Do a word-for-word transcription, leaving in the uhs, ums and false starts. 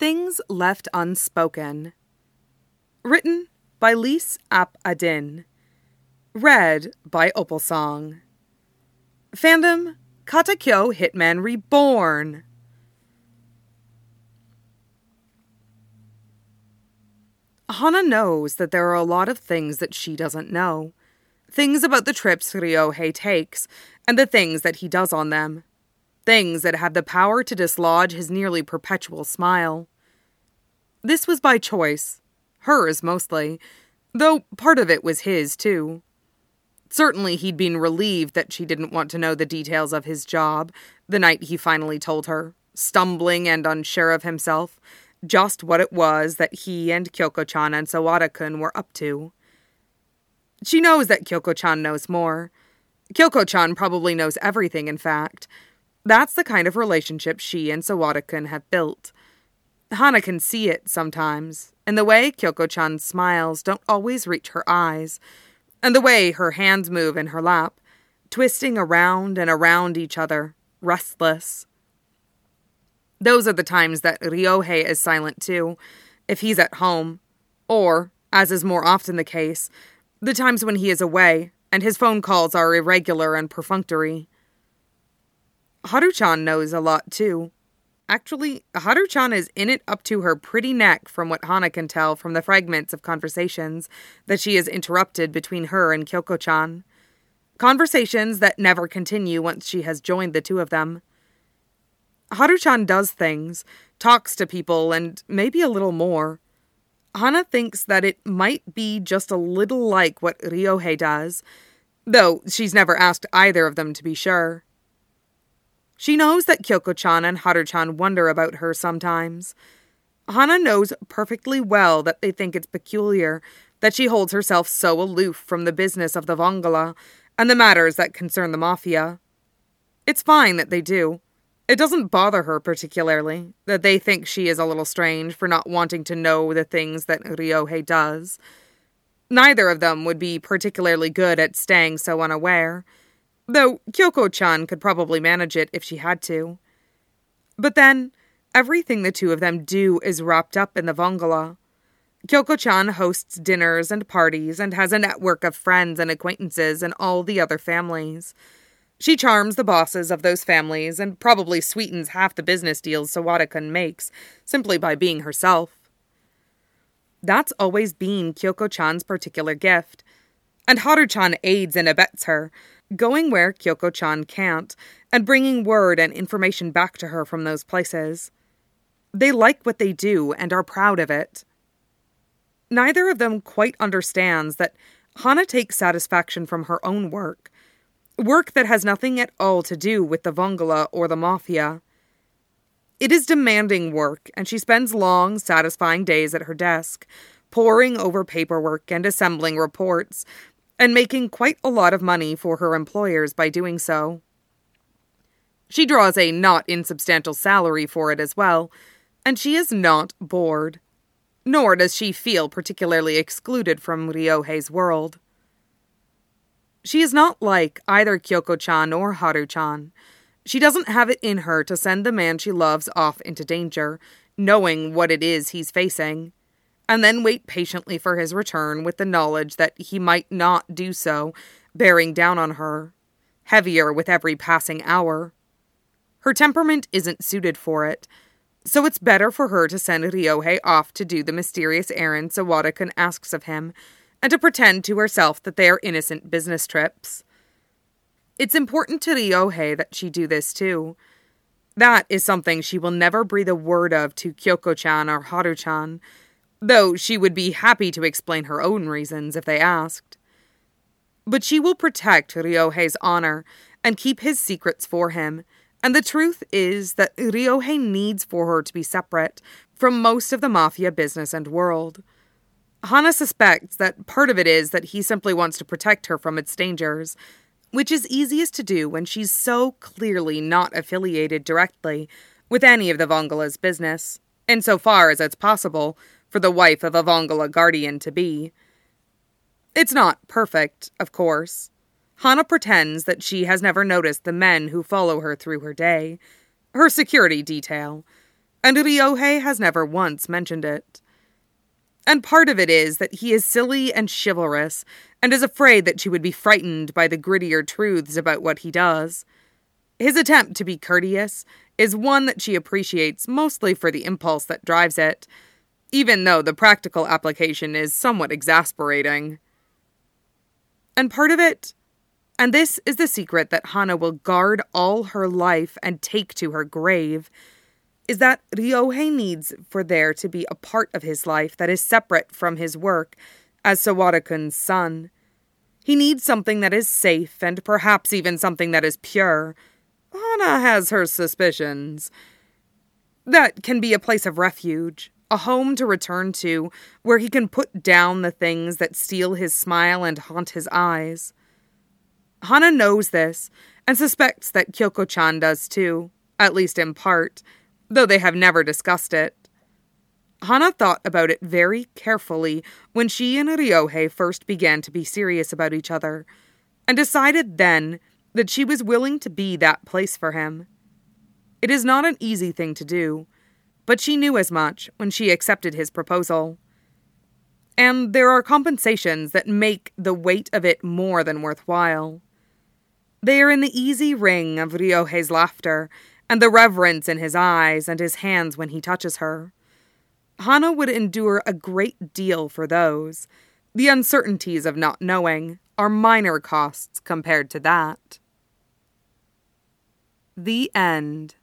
Things Left Unspoken. Written by Lise Ap Adin. Read by Opalsong. Fandom, Katakyo Hitman Reborn. Hana knows that there are a lot of things that she doesn't know. Things about the trips Ryohei takes, and the things that he does on them. Things that have the power to dislodge his nearly perpetual smile. This was by choice. Hers, mostly. Though part of it was his, too. Certainly he'd been relieved that she didn't want to know the details of his job, the night he finally told her, stumbling and unsure of himself, just what it was that he and Kyoko-chan and Sawada-kun were up to. She knows that Kyoko-chan knows more. Kyoko-chan probably knows everything, in fact. That's the kind of relationship she and Sawada-kun have built. Hana can see it sometimes, in the way Kyoko-chan's smiles don't always reach her eyes, and the way her hands move in her lap, twisting around and around each other, restless. Those are the times that Ryohei is silent too, if he's at home, or, as is more often the case, the times when he is away, and his phone calls are irregular and perfunctory. Haru-chan knows a lot too. Actually, Haru-chan is in it up to her pretty neck from what Hana can tell from the fragments of conversations that she has interrupted between her and Kyoko-chan. Conversations that never continue once she has joined the two of them. Haru-chan does things, talks to people, and maybe a little more. Hana thinks that it might be just a little like what Ryohei does, though she's never asked either of them to be sure. She knows that Kyoko-chan and Haru-chan wonder about her sometimes. Hana knows perfectly well that they think it's peculiar that she holds herself so aloof from the business of the Vongala and the matters that concern the Mafia. It's fine that they do. It doesn't bother her particularly that they think she is a little strange for not wanting to know the things that Ryohei does. Neither of them would be particularly good at staying so unaware, though Kyoko-chan could probably manage it if she had to. But then, everything the two of them do is wrapped up in the Vongala. Kyoko-chan hosts dinners and parties and has a network of friends and acquaintances in all the other families. She charms the bosses of those families and probably sweetens half the business deals Sawada-kun makes simply by being herself. That's always been Kyoko-chan's particular gift, and Haru-chan aids and abets her, going where Kyoko-chan can't, and bringing word and information back to her from those places. They like what they do and are proud of it. Neither of them quite understands that Hana takes satisfaction from her own work, work that has nothing at all to do with the Vongala or the Mafia. It is demanding work, and she spends long, satisfying days at her desk, poring over paperwork and assembling reports, and making quite a lot of money for her employers by doing so. She draws a not insubstantial salary for it as well, and she is not bored. Nor does she feel particularly excluded from Ryohei's world. She is not like either Kyoko-chan or Haru-chan. She doesn't have it in her to send the man she loves off into danger, knowing what it is he's facing, and then wait patiently for his return with the knowledge that he might not do so, bearing down on her, heavier with every passing hour. Her temperament isn't suited for it, so it's better for her to send Ryohei off to do the mysterious errand Sawada-kun asks of him, and to pretend to herself that they are innocent business trips. It's important to Ryohei that she do this too. That is something she will never breathe a word of to Kyoko-chan or Haru-chan, though she would be happy to explain her own reasons if they asked. But she will protect Ryohei's honor and keep his secrets for him, and the truth is that Ryohei needs for her to be separate from most of the Mafia business and world. Hana suspects that part of it is that he simply wants to protect her from its dangers, which is easiest to do when she's so clearly not affiliated directly with any of the Vongala's business, insofar as it's possible for the wife of a Vongala guardian to be. It's not perfect, of course. Hana pretends that she has never noticed the men who follow her through her day, her security detail, and Ryohei has never once mentioned it. And part of it is that he is silly and chivalrous, and is afraid that she would be frightened by the grittier truths about what he does. His attempt to be courteous is one that she appreciates mostly for the impulse that drives it, even though the practical application is somewhat exasperating. And part of it, and this is the secret that Hana will guard all her life and take to her grave, is that Ryohei needs for there to be a part of his life that is separate from his work as Sawara-kun's son. He needs something that is safe, and perhaps even something that is pure. Hana has her suspicions. That can be a place of refuge, a home to return to, where he can put down the things that steal his smile and haunt his eyes. Hana knows this, and suspects that Kyoko-chan does too, at least in part, though they have never discussed it. Hana thought about it very carefully when she and Ryohei first began to be serious about each other, and decided then that she was willing to be that place for him. It is not an easy thing to do, but she knew as much when she accepted his proposal. And there are compensations that make the weight of it more than worthwhile. They are in the easy ring of Ryohei's laughter, and the reverence in his eyes and his hands when he touches her. Hana would endure a great deal for those. The uncertainties of not knowing are minor costs compared to that. The end.